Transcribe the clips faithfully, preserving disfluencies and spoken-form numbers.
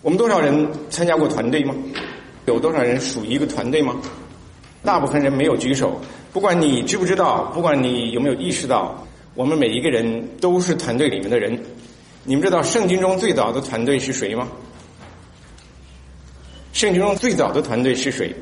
我们多少人参加过团队吗？有多少人属于一个团队吗？大部分人没有举手。不管你知不知道，不管你有没有意识到，我们每一个人都是团队里面的人。你们知道圣经中最早的团队是谁吗？圣经中最早的团队是谁？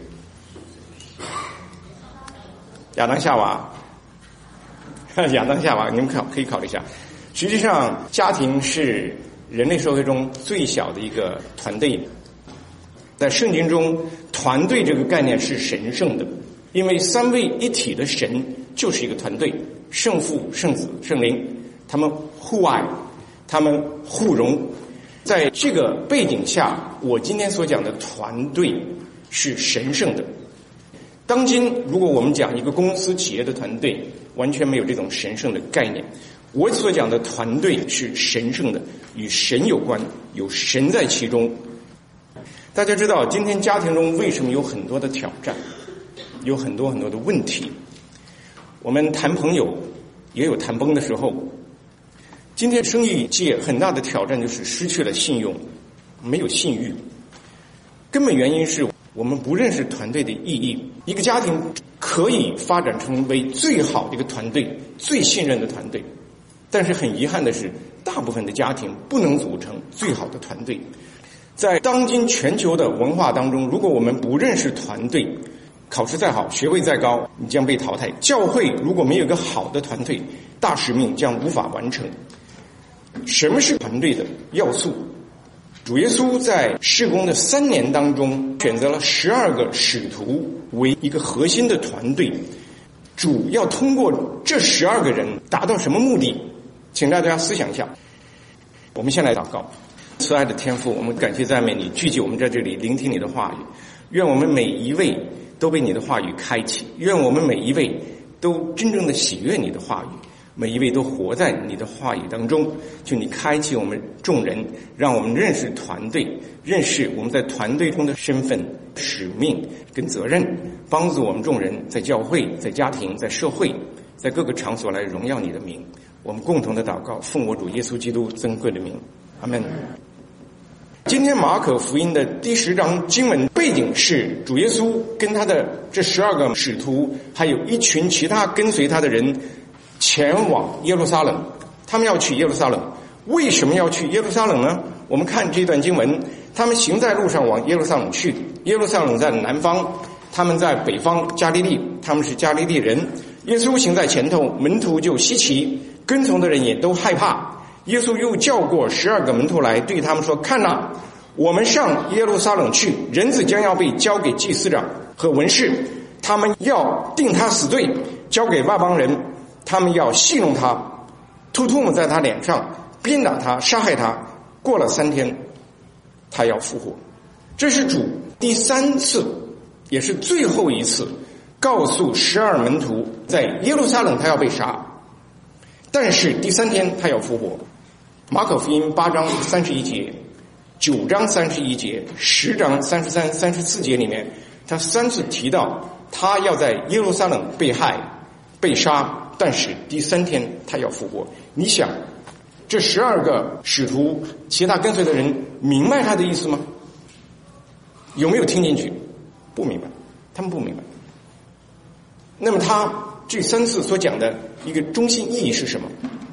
亚当夏娃。亚当夏娃，你们考可以考虑一下。实际上，家庭是人类社会中最小的一个团队。在圣经中，团队这个概念是神圣的，因为三位一体的神就是一个团队，圣父、圣子、圣灵，他们互爱，他们互融。在这个背景下，我今天所讲的团队是神圣的。当今如果我们讲一个公司企业的团队，完全没有这种神圣的概念。我所讲的团队是神圣的，与神有关，有神在其中。大家知道今天家庭中为什么有很多的挑战，有很多很多的问题。我们谈朋友也有谈崩的时候。今天生意界很大的挑战就是失去了信用，没有信誉。根本原因是我们不认识团队的意义。一个家庭可以发展成为最好的一个团队，最信任的团队，但是很遗憾的是，大部分的家庭不能组成最好的团队。在当今全球的文化当中，如果我们不认识团队，考试再好，学位再高，你将被淘汰。教会如果没有一个好的团队，大使命将无法完成。什么是团队的要素？主耶稣在事工的三年当中，选择了十二个使徒为一个核心的团队，主要通过这十二个人达到什么目的？请大家思想一下。我们先来祷告。慈爱的天父，我们感谢赞美你，聚集我们在这里聆听你的话语。愿我们每一位都被你的话语开启，愿我们每一位都真正的喜悦你的话语，每一位都活在你的话语当中。求你开启我们众人，让我们认识团队，认识我们在团队中的身份、使命跟责任，帮助我们众人在教会、在家庭、在社会、在各个场所来荣耀你的名。我们共同的祷告，奉我主耶稣基督珍贵的名，阿们。今天马可福音的第十章经文背景是主耶稣跟他的这十二个使徒，还有一群其他跟随他的人前往耶路撒冷。他们要去耶路撒冷，为什么要去耶路撒冷呢？我们看这段经文，他们行在路上往耶路撒冷去。耶路撒冷在南方，他们在北方加利利，他们是加利利人。耶稣行在前头，门徒就稀奇，跟从的人也都害怕。耶稣又叫过十二个门徒来，对他们说：看哪，我们上耶路撒冷去，人子将要被交给祭司长和文士，他们要定他死罪，交给外邦人，他们要戏弄他，吐唾沫在他脸上，鞭打他，杀害他，过了三天他要复活。这是主第三次也是最后一次告诉十二门徒，在耶路撒冷他要被杀，但是第三天他要复活。马可福音八章三十一节，九章三十一节，十章三十三、三十四节里面，他三次提到他要在耶路撒冷被害、被杀，但是第三天他要复活。你想，这十二个使徒、其他跟随的人明白他的意思吗？有没有听进去？不明白，他们不明白。那么他这三次所讲的一个中心意义是什么？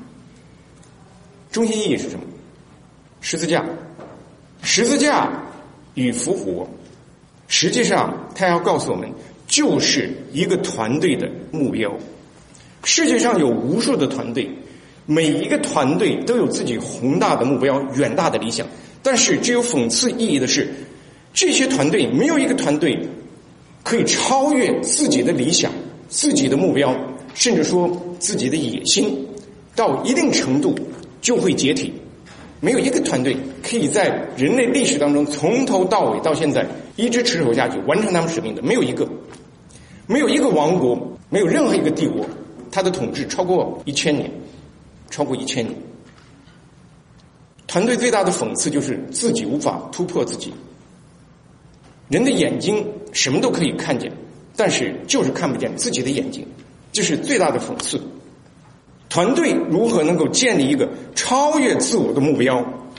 中心意义是什么？十字架。十字架与复活，实际上他要告诉我们，就是一个团队的目标。世界上有无数的团队，每一个团队都有自己宏大的目标、远大的理想，但是只有讽刺意义的是，这些团队没有一个团队可以超越自己的理想、自己的目标，甚至说自己的野心，到一定程度就会解体。没有一个团队可以在人类历史当中从头到尾到现在一直持守下去，完成他们使命的，没有一个。没有一个王国，没有任何一个帝国，它的统治超过一千年，超过一千年。团队最大的讽刺就是自己无法突破自己。人的眼睛什么都可以看见，但是就是看不见自己的眼睛，这是最大的讽刺。团队如何能够建立一个超越自我的目标，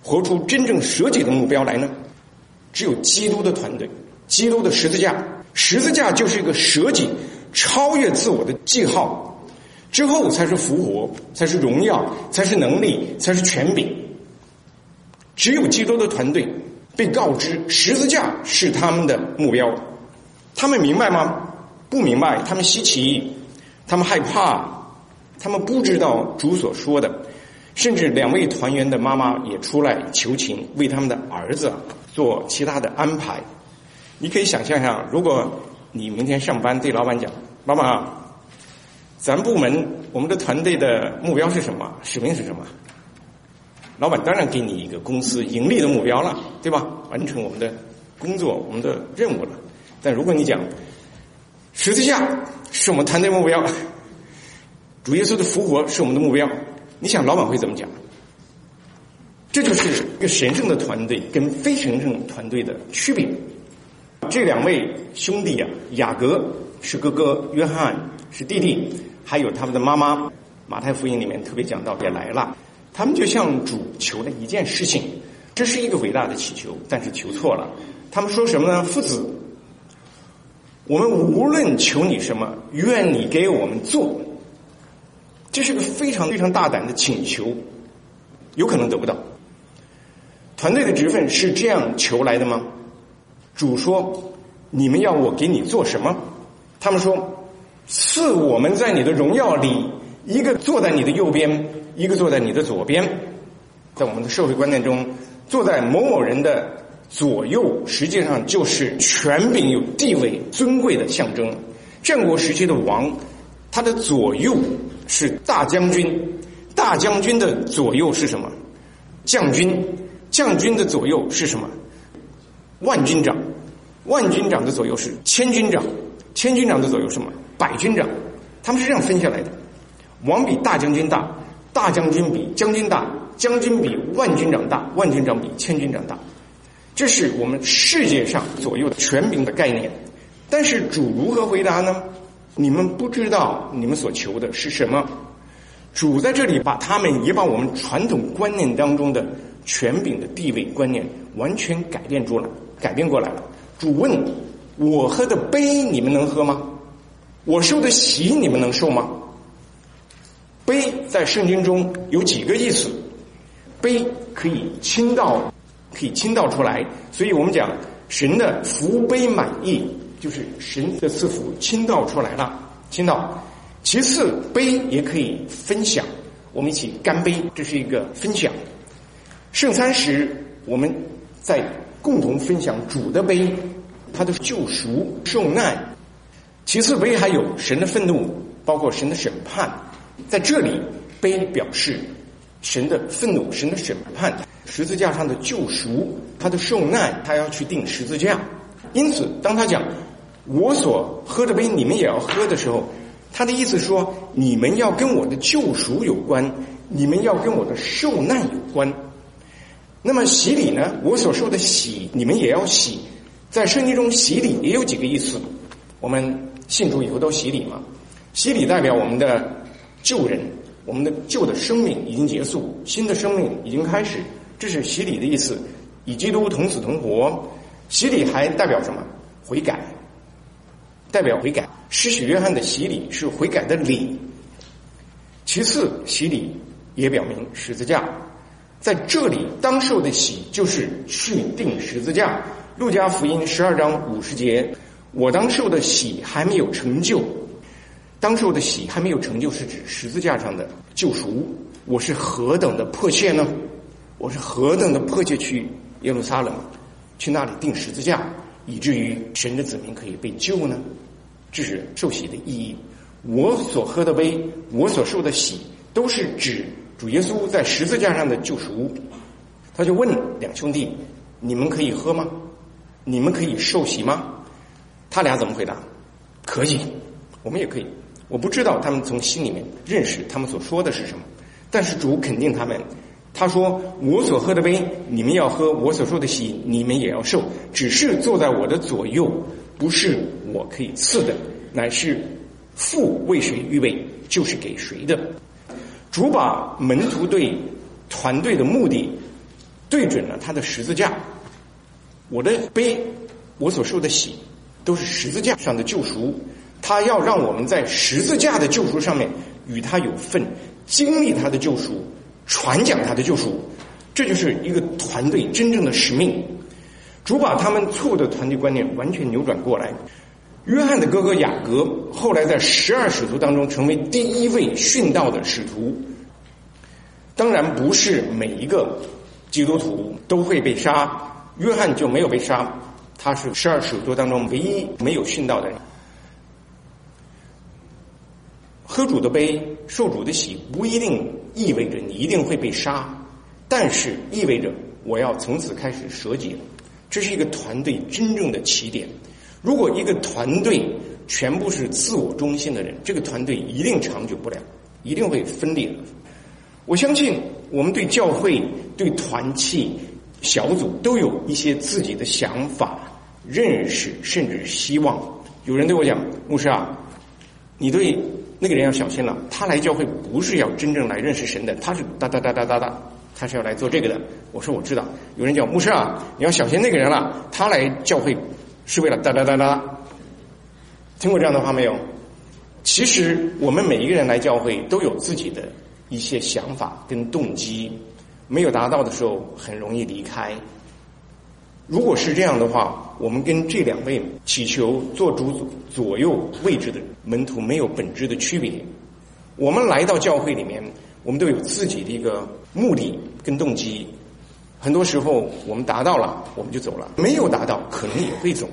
活出真正舍己的目标来呢？只有基督的团队，基督的十字架，十字架就是一个舍己、超越自我的记号，之后才是复活，才是荣耀，才是能力，才是权柄。只有基督的团队被告知十字架是他们的目标，他们明白吗？不明白，他们稀奇，他们害怕，他们不知道主所说的。甚至两位团员的妈妈也出来求情，为他们的儿子做其他的安排。你可以想象一下，如果你明天上班对老板讲，老板啊，咱部门我们的团队的目标是什么，使命是什么？老板当然给你一个公司盈利的目标了，对吧？完成我们的工作，我们的任务了。但如果你讲十字架是我们团队目标，主耶稣的复活是我们的目标，你想老板会怎么讲？这就是一个神圣的团队跟非神圣团队的区别。这两位兄弟啊，雅各是哥哥，约翰是弟弟，还有他们的妈妈，马太福音里面特别讲到也来了。他们就向主求了一件事情，这是一个伟大的祈求，但是求错了。他们说什么呢？父子，我们无论求你什么，愿你给我们做。这是个非常非常大胆的请求，有可能得不到。团队的职分是这样求来的吗？主说，你们要我给你做什么？他们说，赐我们在你的荣耀里，一个坐在你的右边，一个坐在你的左边。在我们的社会观念中，坐在某某人的左右，实际上就是权柄、有地位、尊贵的象征。战国时期的王，他的左右是大将军，大将军的左右是什么？将军，将军的左右是什么？万军长，万军长的左右是千军长，千军长的左右是什么？百军长。他们是这样分下来的。王比大将军大，大将军比将军大，将军比万军长大，万军长比千军长大。这是我们世界上左右的权柄的概念。但是主如何回答呢？你们不知道你们所求的是什么。主在这里把他们也把我们传统观念当中的权柄的地位观念完全改变出来，改变过来了。主问，我喝的杯你们能喝吗？我受的洗你们能受吗？杯在圣经中有几个意思？杯可以倾倒，可以倾倒出来，所以我们讲神的福杯满溢，就是神的赐福倾倒出来了，倾倒。其次，杯也可以分享，我们一起干杯，这是一个分享。圣餐时，我们在共同分享主的杯，他的救赎、受难。其次，杯还有神的愤怒，包括神的审判。在这里，杯表示神的愤怒、神的审判，十字架上的救赎，他的受难，他要去定十字架。因此，当他讲我所喝的杯你们也要喝的时候，他的意思说，你们要跟我的救赎有关，你们要跟我的受难有关。那么洗礼呢？我所受的洗，你们也要洗。在圣经中，洗礼也有几个意思。我们信主以后都洗礼嘛，洗礼代表我们的旧人，我们的旧的生命已经结束，新的生命已经开始，这是洗礼的意思。与基督同死同活。洗礼还代表什么？悔改，代表悔改。施洗约翰的洗礼是悔改的礼。其次，洗礼也表明十字架。在这里当受的洗就是去定十字架。路加福音十二章五十节，我当受的洗还没有成就。当受的洗还没有成就，是指十字架上的救赎。我是何等的迫切呢？我是何等的迫切去耶路撒冷，去那里定十字架，以至于神的子民可以被救呢？这是受洗的意义。我所喝的杯，我所受的洗，都是指主耶稣在十字架上的救赎。他就问两兄弟，你们可以喝吗？你们可以受洗吗？他俩怎么回答？可以，我们也可以。我不知道他们从心里面认识他们所说的是什么，但是主肯定他们。他说，我所喝的杯你们要喝，我所受的洗你们也要受，只是坐在我的左右，不是我可以赐的，乃是父为谁预备，就是给谁的。主把门徒对团队的目的， 对准了他的十字架。我的悲，我所受的喜，都是十字架上的救赎。他要让我们在十字架的救赎上面与他有份，经历他的救赎，传讲他的救赎。这就是一个团队真正的使命。主把他们错误的团队观念完全扭转过来。约翰的哥哥雅各后来在十二使徒当中成为第一位殉道的使徒。当然不是每一个基督徒都会被杀，约翰就没有被杀，他是十二使徒当中唯一没有殉道的人。喝主的杯，受主的洗，不一定意味着你一定会被杀，但是意味着我要从此开始舍己了。这是一个团队真正的起点。如果一个团队全部是自我中心的人，这个团队一定长久不了，一定会分裂的。我相信我们对教会、对团契、小组都有一些自己的想法、认识，甚至希望。有人对我讲，牧师啊，你对那个人要小心了，他来教会不是要真正来认识神的，他是哒哒哒哒哒哒，他是要来做这个的。我说我知道。有人讲，牧师啊，你要小心那个人了，他来教会是为了哒哒哒哒。听过这样的话没有？其实我们每一个人来教会都有自己的一些想法跟动机，没有达到的时候很容易离开。如果是这样的话，我们跟这两位祈求做主左右位置的门徒没有本质的区别。我们来到教会里面，我们都有自己的一个目的跟动机，很多时候我们达到了我们就走了，没有达到可能也会走。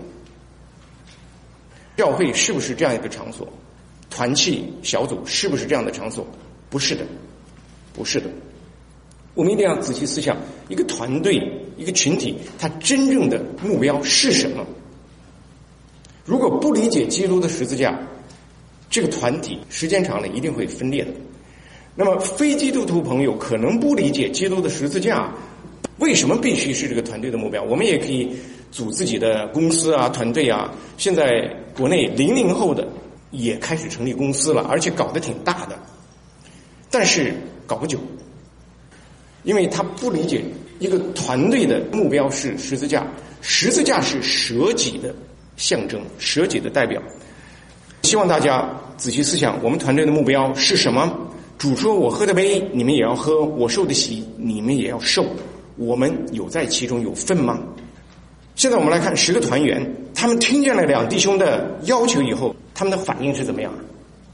教会是不是这样一个场所？团契小组是不是这样的场所？不是的，不是的。我们一定要仔细思想，一个团队、一个群体，它真正的目标是什么？如果不理解基督的十字架，这个团体时间长了一定会分裂的。那么非基督徒朋友可能不理解基督的十字架，为什么必须是这个团队的目标？我们也可以组自己的公司啊、团队啊。现在国内零零后的也开始成立公司了，而且搞得挺大的，但是搞不久，因为他不理解一个团队的目标是十字架，十字架是舍己的象征，舍己的代表。希望大家仔细思想，我们团队的目标是什么？主说我喝的杯你们也要喝，我受的洗你们也要受，我们有在其中有份吗？现在我们来看十个团员，他们听见了两弟兄的要求以后，他们的反应是怎么样？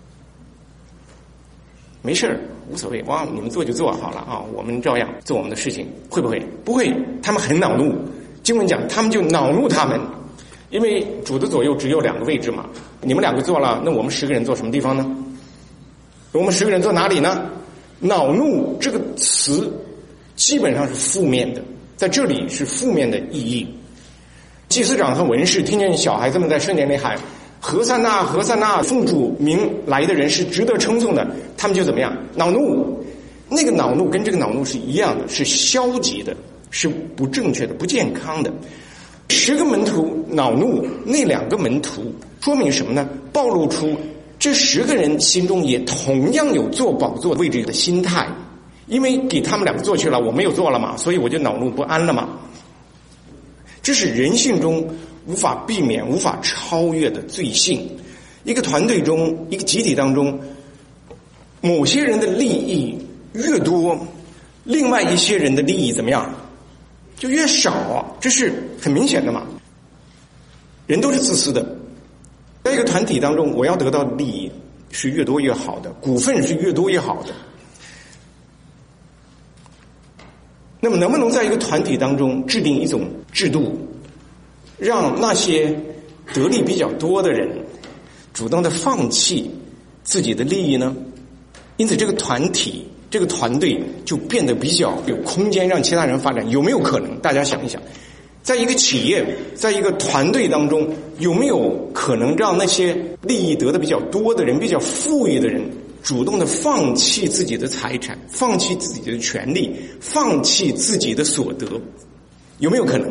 没事，无所谓，哇，你们做就做好了啊，我们照样做我们的事情。会不会？不会，他们很恼怒。经文讲他们就恼怒他们，因为主的左右只有两个位置嘛，你们两个做了，那我们十个人坐什么地方呢？我们十个人坐哪里呢？恼怒这个词基本上是负面的，在这里是负面的意义。祭司长和文士听见小孩子们在圣殿里喊何塞纳何塞纳，奉主名来的人是值得称颂的，他们就怎么样？恼怒。那个恼怒跟这个恼怒是一样的，是消极的，是不正确的，不健康的。十个门徒恼怒，那两个门徒说明什么呢？暴露出这十个人心中也同样有坐宝座位置的心态，因为给他们两个做去了，我没有做了嘛，所以我就恼怒不安了嘛。这是人性中无法避免、无法超越的罪性。一个团队中，一个集体当中，某些人的利益越多，另外一些人的利益怎么样？就越少啊，这是很明显的嘛。人都是自私的，在一个团体当中，我要得到的利益是越多越好的，股份是越多越好的。那么能不能在一个团体当中制定一种制度，让那些得利比较多的人主动的放弃自己的利益呢？因此这个团体这个团队就变得比较有空间让其他人发展。有没有可能？大家想一想，在一个企业，在一个团队当中，有没有可能让那些利益得的比较多的人，比较富裕的人主动的放弃自己的财产，放弃自己的权利，放弃自己的所得？有没有可能？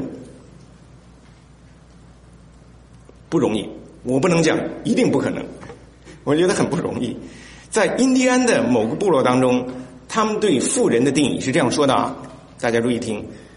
不容易，我不能讲一定不可能，我觉得很不容易。在印第安的某个部落当中，他们对富人的定义是这样说的啊，大家注意听：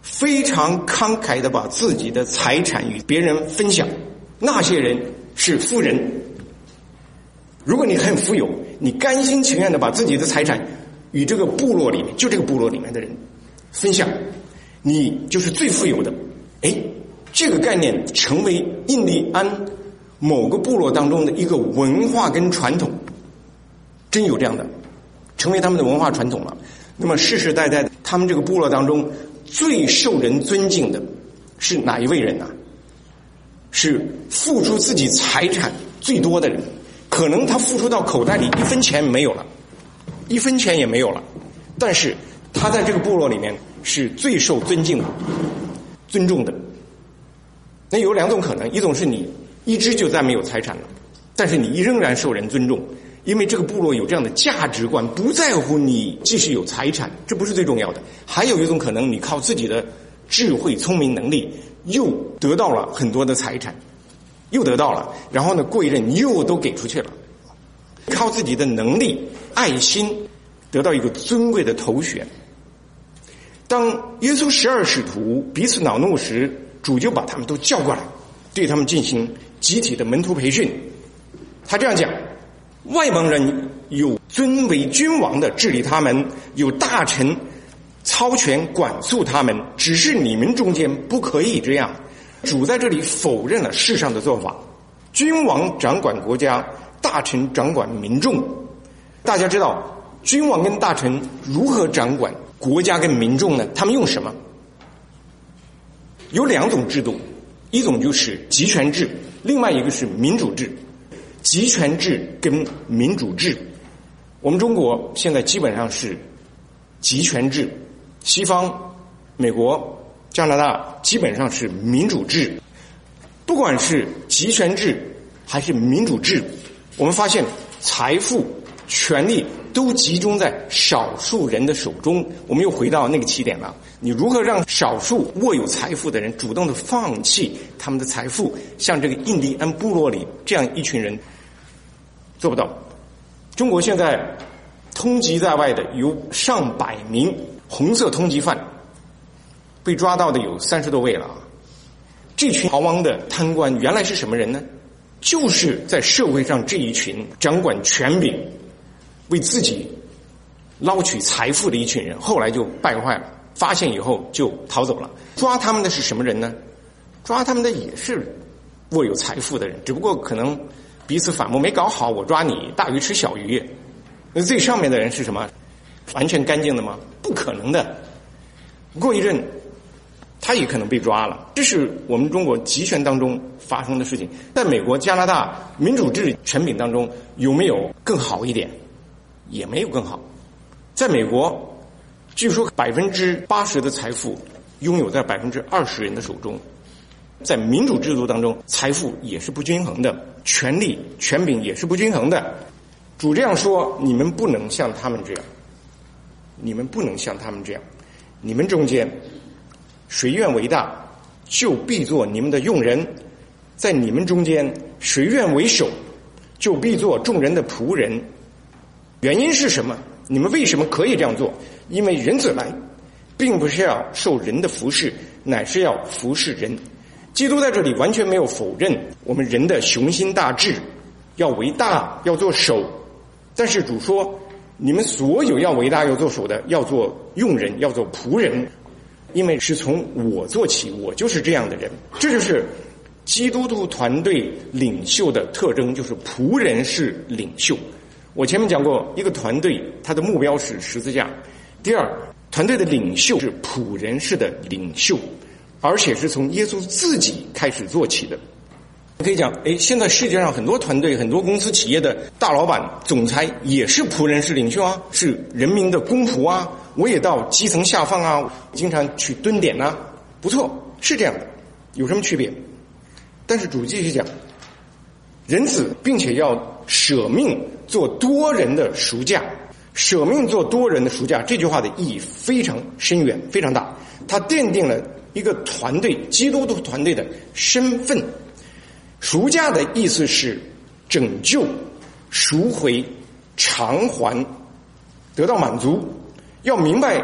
非常慷慨的把自己的财产与别人分享，那些人是富人。如果你很富有，你甘心情愿的把自己的财产与这个部落里面，就这个部落里面的人分享，你就是最富有的。哎，这个概念成为印第安某个部落当中的一个文化跟传统，真有这样的，成为他们的文化传统了。那么世世代代他们这个部落当中最受人尊敬的是哪一位人呢？是付出自己财产最多的人，可能他付出到口袋里一分钱没有了，一分钱也没有了，但是他在这个部落里面是最受尊敬的、尊重的。那有两种可能，一种是你一直就再没有财产了，但是你仍然受人尊重，因为这个部落有这样的价值观，不在乎你即使有财产，这不是最重要的。还有一种可能，你靠自己的智慧、聪明能力又得到了很多的财产，又得到了，然后呢过一阵又都给出去了，靠自己的能力、爱心得到一个尊贵的头衔。当耶稣十二使徒彼此恼怒时，主就把他们都叫过来，对他们进行集体的门徒培训。他这样讲：外邦人有尊为君王的治理他们，有大臣操权管束他们，只是你们中间不可以这样。主在这里否认了世上的做法，君王掌管国家，大臣掌管民众。大家知道君王跟大臣如何掌管国家跟民众呢？他们用什么？有两种制度，一种就是集权制，另外一个是民主制。集权制跟民主制，我们中国现在基本上是集权制，西方美国、加拿大基本上是民主制。不管是集权制还是民主制，我们发现财富、权力都集中在少数人的手中。我们又回到那个起点了，你如何让少数握有财富的人主动的放弃他们的财富？像这个印第安部落里这样一群人做不到。中国现在通缉在外的有上百名红色通缉犯，被抓到的有三十多位了。这群逃亡的贪官原来是什么人呢？就是在社会上这一群掌管权柄、为自己捞取财富的一群人，后来就败坏了，发现以后就逃走了。抓他们的是什么人呢？抓他们的也是握有财富的人，只不过可能彼此反目，没搞好，我抓你，大鱼吃小鱼。那最上面的人是什么？完全干净的吗？不可能的。过一阵他也可能被抓了。这是我们中国集权当中发生的事情。在美国、加拿大民主制权柄当中有没有更好一点？也没有更好。在美国据说百分之八十的财富拥有在百分之二十人的手中。在民主制度当中，财富也是不均衡的，权力权柄也是不均衡的。主这样说，你们不能像他们这样，你们不能像他们这样，你们中间谁愿为大，就必做你们的用人；在你们中间谁愿为首，就必做众人的仆人。原因是什么？你们为什么可以这样做？因为人子来并不是要受人的服侍，乃是要服侍人。基督在这里完全没有否认我们人的雄心大志，要为大，要做首。但是主说，你们所有要为大要做首的，要做用人，要做仆人，因为是从我做起，我就是这样的人。这就是基督徒团队领袖的特征，就是仆人是领袖。我前面讲过，一个团队它的目标是十字架。第二，团队的领袖是仆人式的领袖，而且是从耶稣自己开始做起的。可以讲，哎，现在世界上很多团队、很多公司企业的大老板、总裁也是仆人式领袖啊，是人民的公仆啊。我也到基层下放啊，经常去蹲点啊，不错，是这样的。有什么区别？但是主继续讲，人子并且要舍命做多人的赎价。舍命做多人的赎价，这句话的意义非常深远，非常大。它奠定了一个团队，基督徒团队的身份。赎价的意思是拯救、赎回、偿还，得到满足。要明白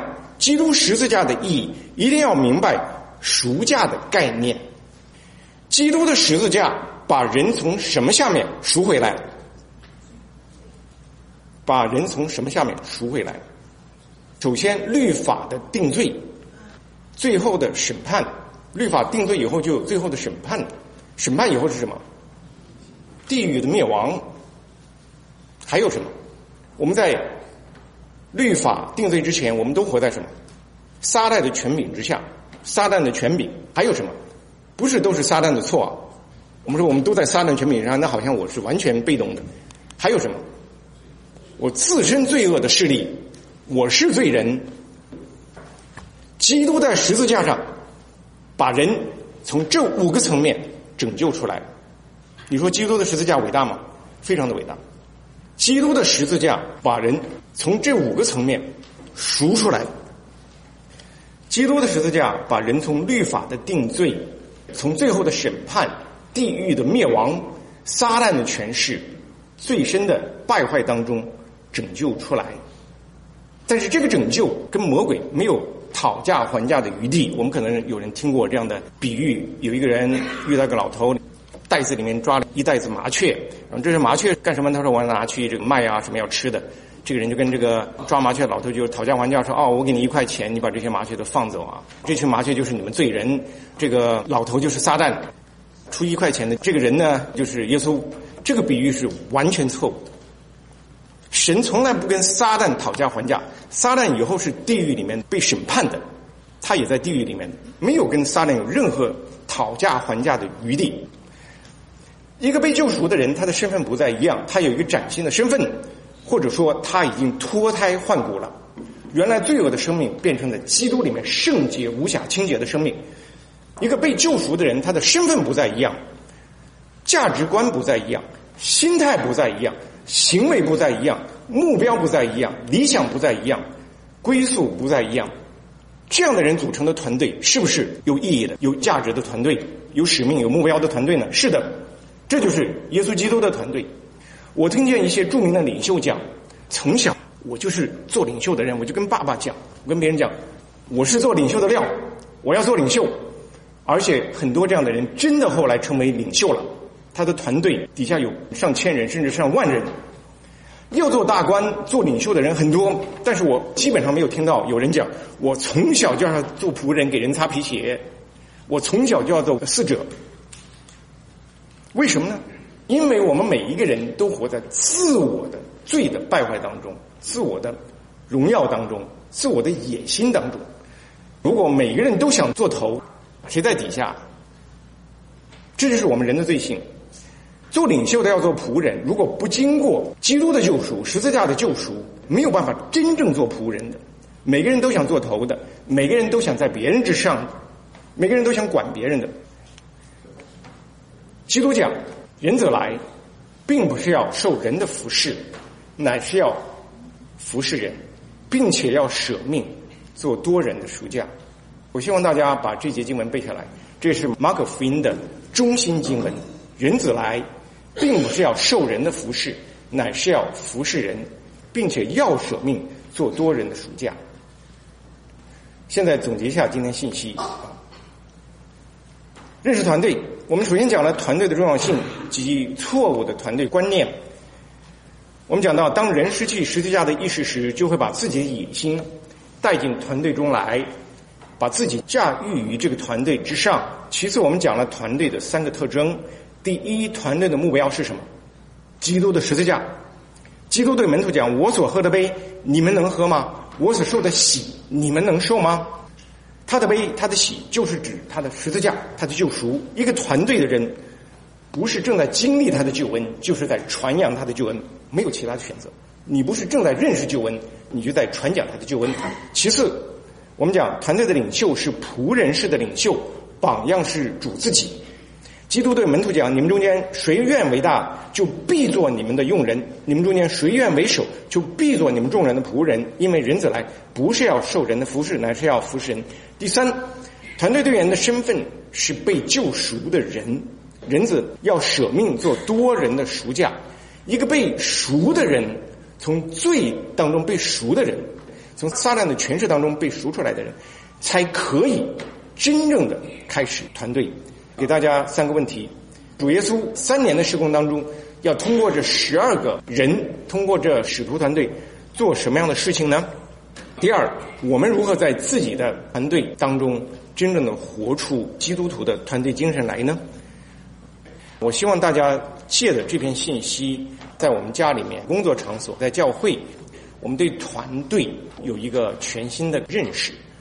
基督十字架的意义，一定要明白赎价的概念。基督的十字架把人从什么下面赎回来？把人从什么下面赎回来？首先，律法的定罪，最后的审判。律法定罪以后，就有最后的审判。审判以后是什么？地狱的灭亡。还有什么？我们在律法定罪之前，我们都活在什么？撒旦的权柄之下。撒旦的权柄还有什么？不是都是撒旦的错啊。我们说我们都在撒旦权柄上，那好像我是完全被动的。还有什么？我自身罪恶的势力，我是罪人。基督在十字架上把人从这五个层面拯救出来。你说基督的十字架伟大吗？非常的伟大。基督的十字架把人从这五个层面赎出来。基督的十字架把人从律法的定罪，从最后的审判，地狱的灭亡，撒旦的权势，最深的败坏当中拯救出来。但是这个拯救跟魔鬼没有讨价还价的余地。我们可能有人听过这样的比喻，有一个人遇到个老头，袋子里面抓了一袋子麻雀，然后这是麻雀干什么？他说我要拿去这个卖啊，什么要吃的。这个人就跟这个抓麻雀的老头就讨价还价说，哦，我给你一块钱，你把这些麻雀都放走啊，这群麻雀就是你们罪人，这个老头就是撒旦，出一块钱的这个人呢就是耶稣。这个比喻是完全错误的。神从来不跟撒旦讨价还价，撒旦以后是地狱里面被审判的，他也在地狱里面，没有跟撒旦有任何讨价还价的余地。一个被救赎的人，他的身份不再一样，他有一个崭新的身份，或者说他已经脱胎换骨了。原来罪恶的生命变成了基督里面圣洁无瑕清洁的生命。一个被救赎的人，他的身份不再一样，价值观不再一样，心态不再一样，行为不再一样，目标不再一样，理想不再一样，归宿不再一样。这样的人组成的团队是不是有意义的、有价值的团队，有使命有目标的团队呢？是的，这就是耶稣基督的团队。我听见一些著名的领袖讲，从小我就是做领袖的人，我就跟爸爸讲，我跟别人讲，我是做领袖的料，我要做领袖。而且很多这样的人真的后来成为领袖了，他的团队底下有上千人甚至上万人。要做大官做领袖的人很多，但是我基本上没有听到有人讲，我从小就要做仆人给人擦皮鞋，我从小就要做侍者。为什么呢？因为我们每一个人都活在自我的罪的败坏当中，自我的荣耀当中，自我的野心当中。如果每个人都想做头，谁在底下？这就是我们人的罪性。做领袖的要做仆人，如果不经过基督的救赎、十字架的救赎，没有办法真正做仆人的。每个人都想做头的，每个人都想在别人之上，每个人都想管别人的。基督讲，人子来，并不是要受人的服侍，乃是要服侍人，并且要舍命做多人的赎价。我希望大家把这节经文背下来，这是马可福音的中心经文。人子来，并不是要受人的服侍，乃是要服侍人，并且要舍命做多人的赎价。现在总结一下今天信息。认识团队，我们首先讲了团队的重要性及错误的团队观念。我们讲到，当人失去十字架的意识时，就会把自己的野心带进团队中来，把自己驾驭于这个团队之上。其次，我们讲了团队的三个特征。第一，团队的目标是什么？基督的十字架。基督对门徒讲，我所喝的杯你们能喝吗？我所受的洗你们能受吗？他的杯，他的洗，就是指他的十字架，他的救赎。一个团队的人不是正在经历他的救恩，就是在传扬他的救恩，没有其他的选择。你不是正在认识救恩，你就在传讲他的救恩。其次，我们讲团队的领袖是仆人式的领袖，榜样是主自己。基督对门徒讲，你们中间谁愿为大，就必做你们的用人；你们中间谁愿为首，就必做你们众人的仆人。因为人子来，不是要受人的服侍，乃是要服侍人。第三，团队队员的身份是被救赎的人，人子要舍命做多人的赎价。一个被赎的人，从罪当中被赎的人， 从撒旦的权势当中被赎出来的人，才可以真正的开始团队。给大家三个问题：主耶稣三年的事工当中，要通过这十二个人，通过这使徒团队做什么样的事情呢？第二，我们如何在自己的团队当中真正的活出基督徒的团队精神来呢？我希望大家借着这篇信息，在我们家里面、工作场所、在教会，我们对团队有一个全新的认识。